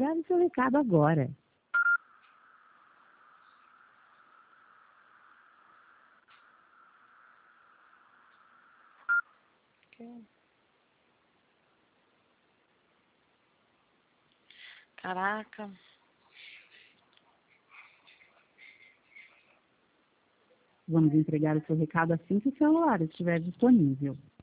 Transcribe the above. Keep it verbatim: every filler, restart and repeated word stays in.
Grave seu recado agora. Caraca. Vamos entregar o seu recado assim que o celular estiver disponível.